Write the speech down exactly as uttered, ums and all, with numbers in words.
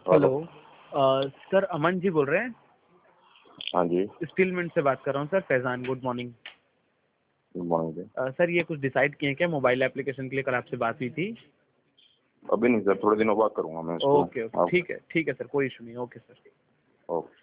Hello. अ, sir Aman ji बोल रहे हैं? हाँ जी, स्टील मिंट से बात कर रहा हूँ sir. Faizan, good morning. Good morning जी। अ, सर ये कुछ डिसाइड किए हैं क्या मोबाइल एप्लीकेशन के लिए? कल आपसे बात हुई थी। अभी नहीं सर, थोड़े दिनों बाद करूंगा मैं इसको। ओके ओके, आप ठीक है ठीक है सर, कोई इशू नहीं। Okay sir. ओके।